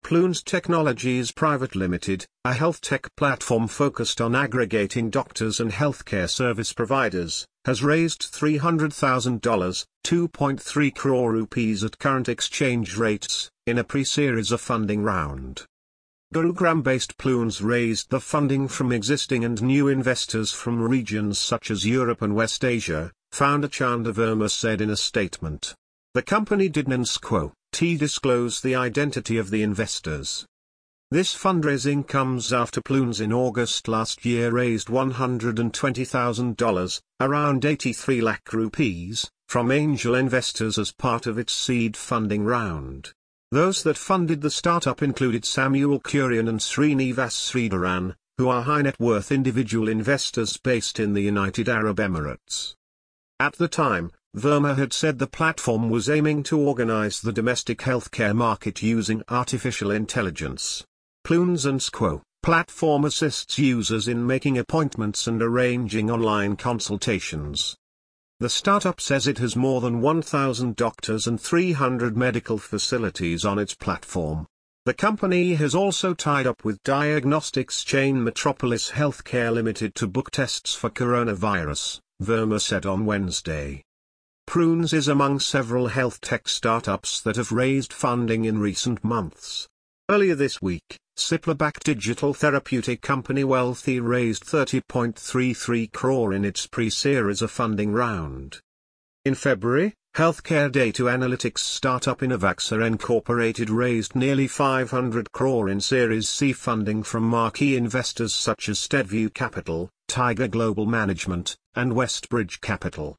Plunes Technologies Private Limited, a health tech platform focused on aggregating doctors and healthcare service providers, has raised $300,000, 2.3 crore rupees at current exchange rates, in a pre-series of funding round. Gurugram-based Plunes raised the funding from existing and new investors from regions such as Europe and West Asia, founder Chanda Verma said in a statement. The company did not disclose the identity of the investors. This fundraising comes after Plunes in August last year raised $120,000, around 83 lakh rupees, from angel investors as part of its seed funding round. Those that funded the startup included Samuel Kurian and Srinivas Sridharan, who are high-net-worth individual investors based in the United Arab Emirates. At the time, Verma had said the platform was aiming to organize the domestic healthcare market using artificial intelligence. Plunes & Quo platform assists users in making appointments and arranging online consultations. The startup says it has more than 1,000 doctors and 300 medical facilities on its platform. The company has also tied up with diagnostics chain Metropolis Healthcare Limited to book tests for coronavirus, Verma said on Wednesday. Plunes is among several health tech startups that have raised funding in recent months. Earlier this week, Cipla-backed digital therapeutic company Wealthy raised 30.33 crore in its pre-series of funding round. In February, healthcare data analytics startup Innovaxa Incorporated raised nearly 500 crore in Series C funding from marquee investors such as Steadview Capital, Tiger Global Management, and Westbridge Capital.